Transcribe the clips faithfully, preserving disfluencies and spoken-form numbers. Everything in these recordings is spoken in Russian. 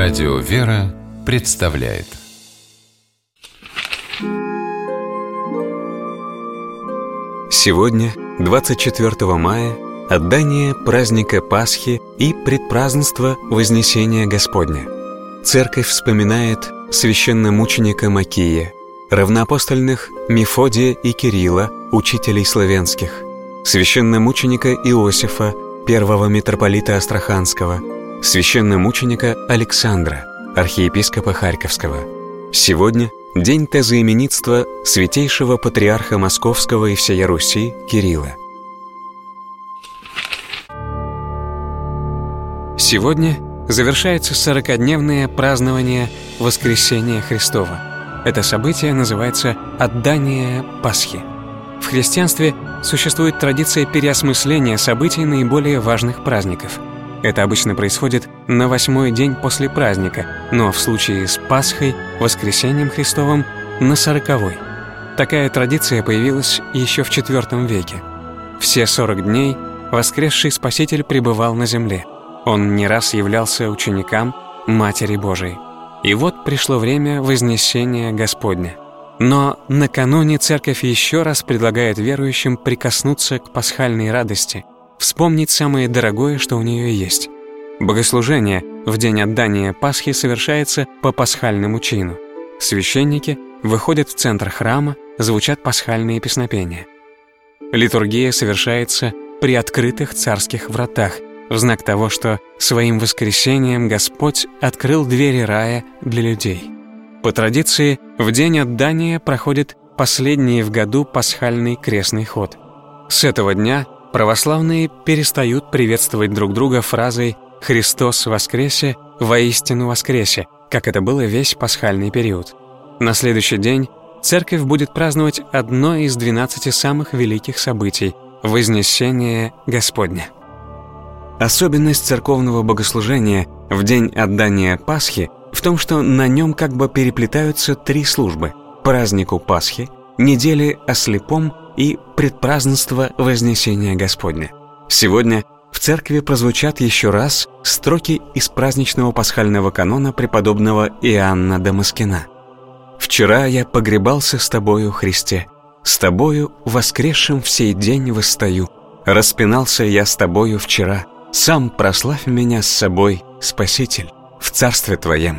Радио «Вера» представляет. Сегодня, двадцать четвёртого мая, отдание праздника Пасхи и предпразднество Вознесения Господня. Церковь вспоминает священномученика Макия, равноапостольных Мефодия и Кирилла, учителей славянских, священномученика Иосифа, первого митрополита Астраханского, священномученика Александра, архиепископа Харьковского. Сегодня день тезоименитства святейшего патриарха Московского и всея Руси Кирилла. Сегодня завершается сорокадневное празднование Воскресения Христова. Это событие называется «Отдание Пасхи». В христианстве существует традиция переосмысления событий наиболее важных праздников. Это обычно происходит на восьмой день после праздника, но в случае с Пасхой, Воскресением Христовым, на сороковой. Такая традиция появилась еще в четвёртом веке. Все сорок дней воскресший Спаситель пребывал на земле. Он не раз являлся ученикам Матери Божией. И вот пришло время Вознесения Господня. Но накануне Церковь еще раз предлагает верующим прикоснуться к пасхальной радости, вспомнить самое дорогое, что у нее есть. Богослужение в день отдания Пасхи совершается по пасхальному чину. Священники выходят в центр храма, звучат пасхальные песнопения. Литургия совершается при открытых царских вратах, в знак того, что своим воскресением Господь открыл двери рая для людей. По традиции, в день отдания проходит последний в году пасхальный крестный ход. С этого дня православные перестают приветствовать друг друга фразой «Христос воскресе, воистину воскресе», как это было весь пасхальный период. На следующий день Церковь будет праздновать одно из двенадцати самых великих событий – Вознесение Господня. Особенность церковного богослужения в день отдания Пасхи в том, что на нем как бы переплетаются три службы – празднику Пасхи, недели о слепом и предпразднество Вознесения Господня. Сегодня в церкви прозвучат еще раз строки из праздничного пасхального канона преподобного Иоанна Дамаскина. «Вчера я погребался с Тобою, Христе, с Тобою воскресшим в сей день восстаю. Распинался я с Тобою вчера, сам прославь меня с собой, Спаситель, в Царстве Твоем».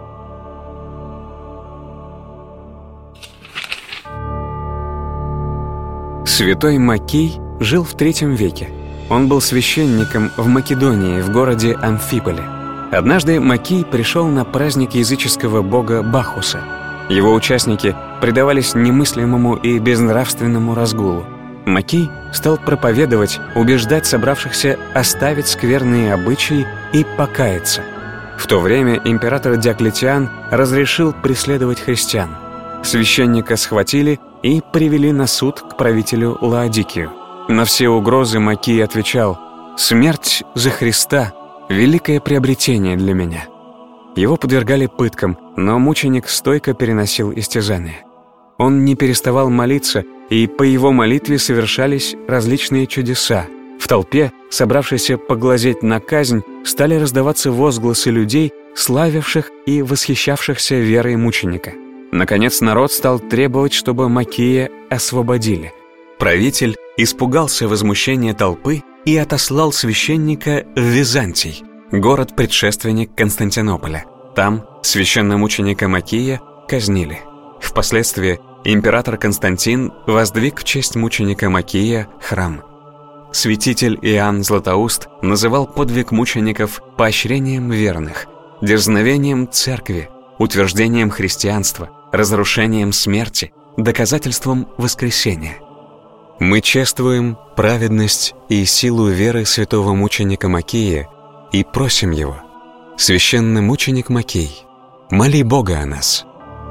Святой Макий жил в третьем веке. Он был священником в Македонии, в городе Амфиполе. Однажды Макий пришел на праздник языческого бога Бахуса. Его участники предавались немыслимому и безнравственному разгулу. Макий стал проповедовать, убеждать собравшихся оставить скверные обычаи и покаяться. В то время император Диоклетиан разрешил преследовать христиан. Священника схватили и привели на суд к правителю Лаодикию. На все угрозы Макий отвечал: «Смерть за Христа – великое приобретение для меня». Его подвергали пыткам, но мученик стойко переносил истязания. Он не переставал молиться, и по его молитве совершались различные чудеса. В толпе, собравшейся поглазеть на казнь, стали раздаваться возгласы людей, славивших и восхищавшихся верой мученика. Наконец народ стал требовать, чтобы Макия освободили. Правитель испугался возмущения толпы и отослал священника в Византий, город-предшественник Константинополя. Там священномученика Макия казнили. Впоследствии император Константин воздвиг в честь мученика Макия храм. Святитель Иоанн Златоуст называл подвиг мучеников поощрением верных, дерзновением церкви, утверждением христианства, разрушением смерти, доказательством воскресения. Мы чествуем праведность и силу веры святого мученика Макия и просим его: священный мученик Макий, моли Бога о нас.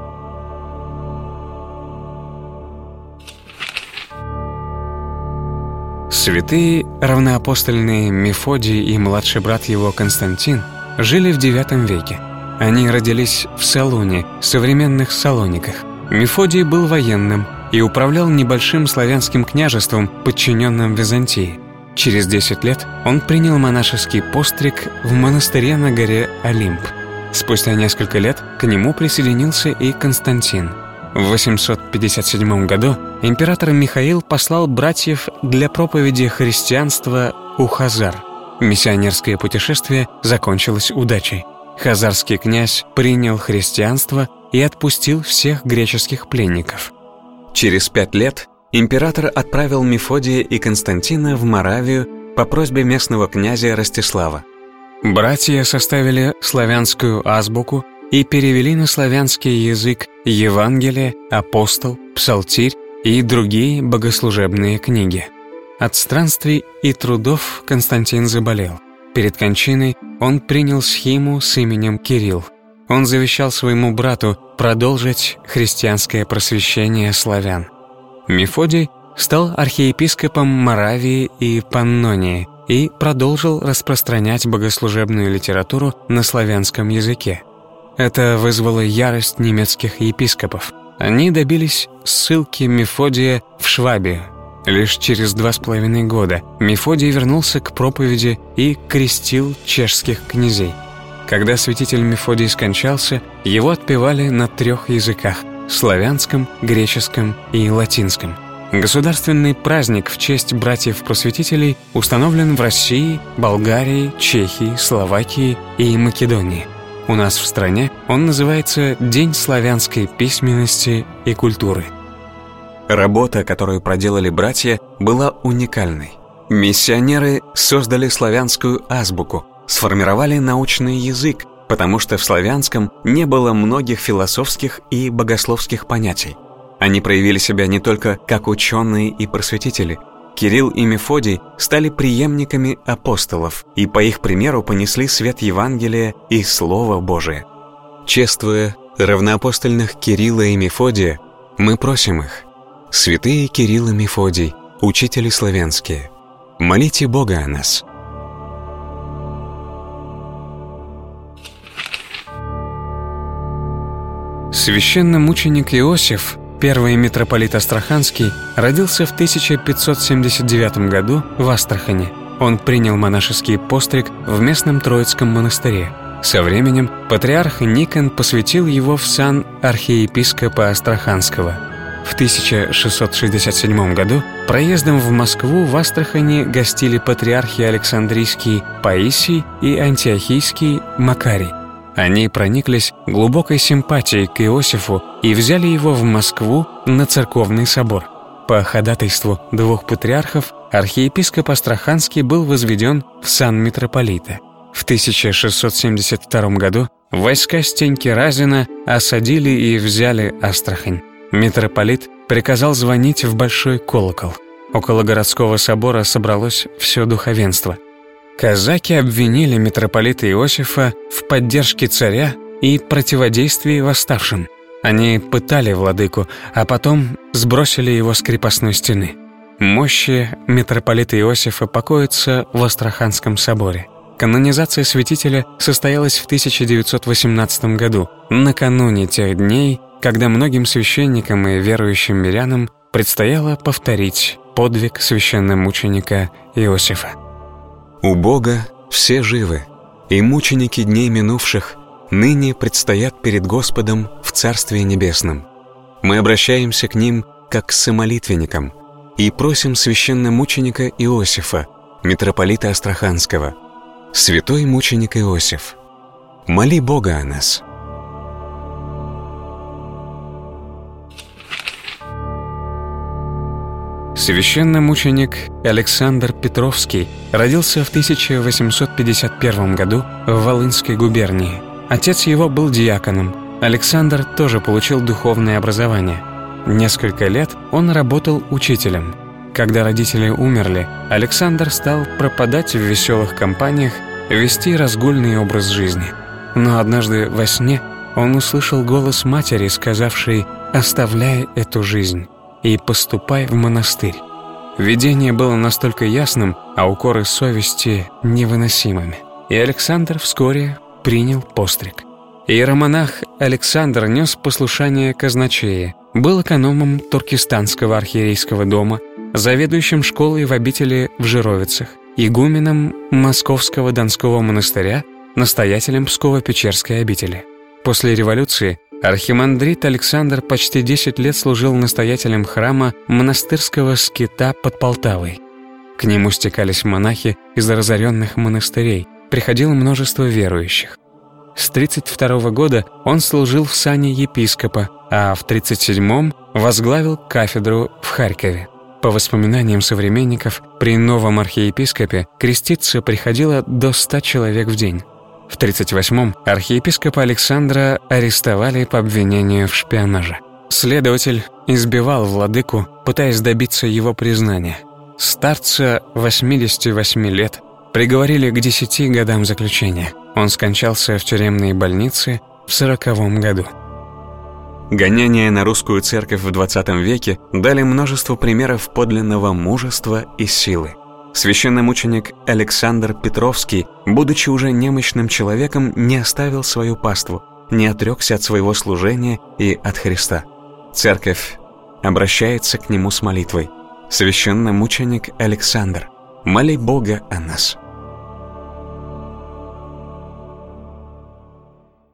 Святые равноапостольные Мефодий и младший брат его Константин жили в девятом веке. Они родились в Салуне, современных Салониках. Мефодий был военным и управлял небольшим славянским княжеством, подчиненным Византии. Через десять лет он принял монашеский постриг в монастыре на горе Олимп. Спустя несколько лет к нему присоединился и Константин. В восемьсот пятьдесят седьмом году император Михаил послал братьев для проповеди христианства у хазар. Миссионерское путешествие закончилось удачей. Хазарский князь принял христианство и отпустил всех греческих пленников. Через пять лет император отправил Мефодия и Константина в Моравию по просьбе местного князя Ростислава. Братья составили славянскую азбуку и перевели на славянский язык Евангелие, Апостол, Псалтирь и другие богослужебные книги. От странствий и трудов Константин заболел. Перед кончиной он принял схиму с именем Кирилл. Он завещал своему брату продолжить христианское просвещение славян. Мефодий стал архиепископом Моравии и Паннонии и продолжил распространять богослужебную литературу на славянском языке. Это вызвало ярость немецких епископов. Они добились ссылки Мефодия в Швабию. Лишь через два с половиной года Мефодий вернулся к проповеди и крестил чешских князей. Когда святитель Мефодий скончался, его отпевали на трех языках – славянском, греческом и латинском. Государственный праздник в честь братьев-просветителей установлен в России, Болгарии, Чехии, Словакии и Македонии. У нас в стране он называется День славянской письменности и культуры. Работа, которую проделали братья, была уникальной. Миссионеры создали славянскую азбуку, сформировали научный язык, потому что в славянском не было многих философских и богословских понятий. Они проявили себя не только как ученые и просветители. Кирилл и Мефодий стали преемниками апостолов и по их примеру понесли свет Евангелия и Слова Божие. Чествуя равноапостольных Кирилла и Мефодия, мы просим их: святые Кирилл и Мефодий, учители славянские, молите Бога о нас. Священномученик Иосиф, первый митрополит Астраханский, родился в тысяча пятьсот семьдесят девятом году в Астрахани. Он принял монашеский постриг в местном Троицком монастыре. Со временем патриарх Никон посвятил его в сан архиепископа Астраханского. В тысяча шестьсот шестьдесят седьмом году проездом в Москву в Астрахани гостили патриархи Александрийский Паисий и Антиохийский Макарий. Они прониклись глубокой симпатией к Иосифу и взяли его в Москву на церковный собор. По ходатайству двух патриархов архиепископ Астраханский был возведен в сан митрополита. В тысяча шестьсот семьдесят втором году войска Стеньки Разина осадили и взяли Астрахань. Митрополит приказал звонить в большой колокол. Около городского собора собралось все духовенство. Казаки обвинили митрополита Иосифа в поддержке царя и противодействии восставшим. Они пытали владыку, а потом сбросили его с крепостной стены. Мощи митрополита Иосифа покоятся в Астраханском соборе. Канонизация святителя состоялась в тысяча девятьсот восемнадцатом году, накануне тех дней, когда многим священникам и верующим мирянам предстояло повторить подвиг священномученика Иосифа. У Бога все живы, и мученики дней минувших ныне предстоят перед Господом в Царстве Небесном. Мы обращаемся к ним как к самолитвенникам и просим священномученика Иосифа, митрополита Астраханского: святой мученик Иосиф, моли Бога о нас. Священномученик Александр Петровский родился в тысяча восемьсот пятьдесят первом году в Волынской губернии. Отец его был диаконом. Александр тоже получил духовное образование. Несколько лет он работал учителем. Когда родители умерли, Александр стал пропадать в веселых компаниях, вести разгульный образ жизни. Но однажды во сне он услышал голос матери, сказавшей: «Оставляй эту жизнь и поступай в монастырь». Видение было настолько ясным, а укоры совести невыносимыми. И Александр вскоре принял постриг. Иеромонах Александр нес послушание казначея, был экономом Туркестанского архиерейского дома, заведующим школой в обители в Жировицах, игуменом Московского Донского монастыря настоятелем Псково-Печерской обители. После революции архимандрит Александр почти десять лет служил настоятелем храма монастырского скита под Полтавой. К нему стекались монахи из разоренных монастырей, приходило множество верующих. С тридцать второго года он служил в сане епископа, а в тридцать седьмом возглавил кафедру в Харькове. По воспоминаниям современников, при новом архиепископе креститься приходило до ста человек в день. В тридцать восьмом архиепископа Александра арестовали по обвинению в шпионаже. Следователь избивал владыку, пытаясь добиться его признания. Старца восьмидесяти восьми лет приговорили к десяти годам заключения. Он скончался в тюремной больнице в сороковом году. Гонения на русскую церковь в двадцатом веке дали множество примеров подлинного мужества и силы. Священномученик Александр Петровский, будучи уже немощным человеком, не оставил свою паству, не отрекся от своего служения и от Христа. Церковь обращается к нему с молитвой: «Священномученик Александр, моли Бога о нас».